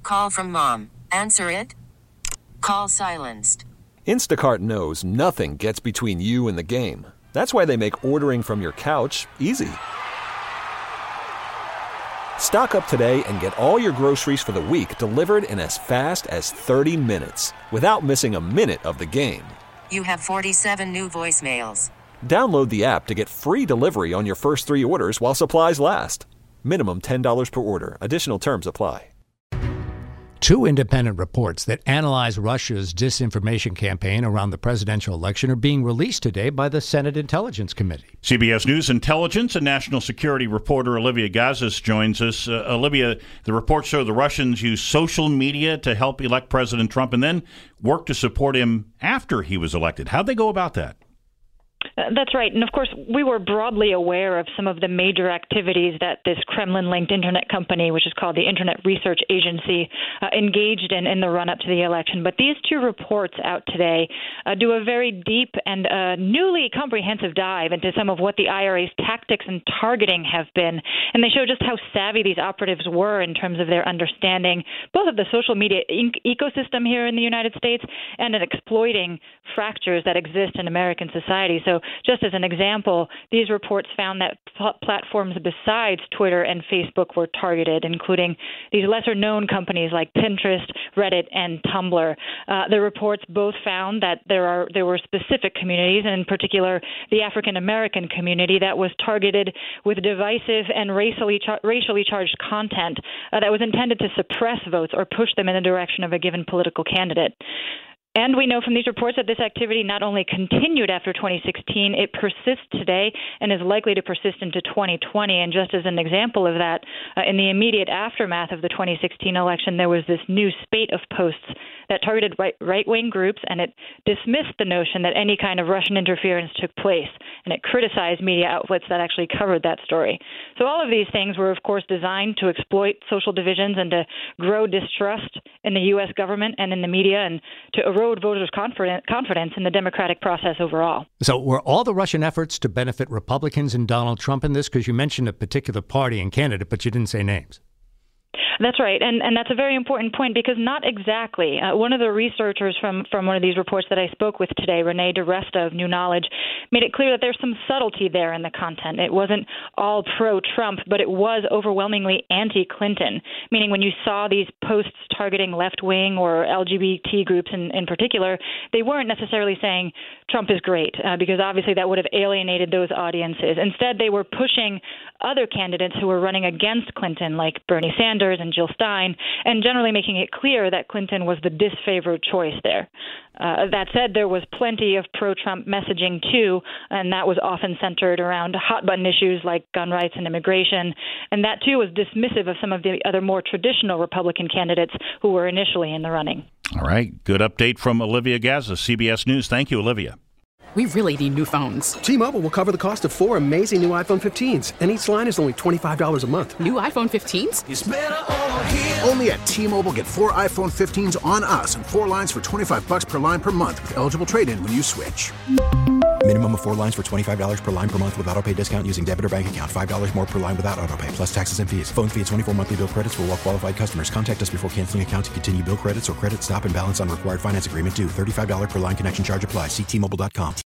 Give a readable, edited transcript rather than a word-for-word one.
Call from mom. Answer it. Call silenced. Instacart knows nothing gets between you and the game. That's why they make ordering from your couch easy. Stock up today and get all your groceries for the week delivered in as fast as 30 minutes without missing a minute of the game. You have 47 new voicemails. Download the app to get free delivery on your first 3 orders while supplies last. Minimum $10 per order. Additional terms apply. 2 independent reports that analyze Russia's disinformation campaign around the presidential election are being released today by the Senate Intelligence Committee. CBS News intelligence and national security reporter Olivia Gazis joins us. Olivia, the reports show the Russians used social media to help elect President Trump and then work to support him after he was elected. How'd they go about that? That's right. And of course, we were broadly aware of some of the major activities that this Kremlin-linked internet company, which is called the Internet Research Agency, engaged in the run-up to the election. But these 2 reports out today do a very deep and newly comprehensive dive into some of what the IRA's tactics and targeting have been. And they show just how savvy these operatives were in terms of their understanding both of the social media ecosystem here in the United States and in exploiting fractures that exist in American society. So just as an example, these reports found that platforms besides Twitter and Facebook were targeted, including these lesser-known companies like Pinterest, Reddit, and Tumblr. The reports both found that there were specific communities, and in particular the African-American community, that was targeted with divisive and racially charged content that was intended to suppress votes or push them in the direction of a given political candidate. And we know from these reports that this activity not only continued after 2016, it persists today and is likely to persist into 2020. And just as an example of that, in the immediate aftermath of the 2016 election, there was this new spate of posts that targeted right-wing groups, and it dismissed the notion that any kind of Russian interference took place. And it criticized media outlets that actually covered that story. So all of these things were, of course, designed to exploit social divisions and to grow distrust in the U.S. government and in the media, and to erode voters' confidence in the democratic process overall. So were all the Russian efforts to benefit Republicans and Donald Trump in this? Because you mentioned a particular party and candidate, but you didn't say names. That's right, and that's a very important point because not exactly. One of the researchers from one of these reports that I spoke with today, Renee DiResta of New Knowledge, made it clear that there's some subtlety there in the content. It wasn't all pro-Trump, but it was overwhelmingly anti-Clinton, meaning when you saw these posts targeting left-wing or LGBT groups in particular, they weren't necessarily saying Trump is great, because obviously that would have alienated those audiences. Instead, they were pushing other candidates who were running against Clinton, like Bernie Sanders and Jill Stein, and generally making it clear that Clinton was the disfavored choice there. That said, there was plenty of pro-Trump messaging, too, and that was often centered around hot-button issues like gun rights and immigration, and that, too, was dismissive of some of the other more traditional Republican candidates who were initially in the running. All right. Good update from Olivia Gazis, CBS News. Thank you, Olivia. We really need new phones. T-Mobile will cover the cost of 4 amazing new iPhone 15s, and each line is only $25 a month. New iPhone 15s? It's better over here. Only at T-Mobile, get 4 iPhone 15s on us and 4 lines for $25 per line per month with eligible trade-in when you switch. Minimum of 4 lines for $25 per line per month with autopay discount using debit or bank account. $5 more per line without autopay, plus taxes and fees. Phone fee at 24 monthly bill credits for well-qualified customers. Contact us before canceling account to continue bill credits or credit stop and balance on required finance agreement due. $35 per line connection charge applies. See T-Mobile.com.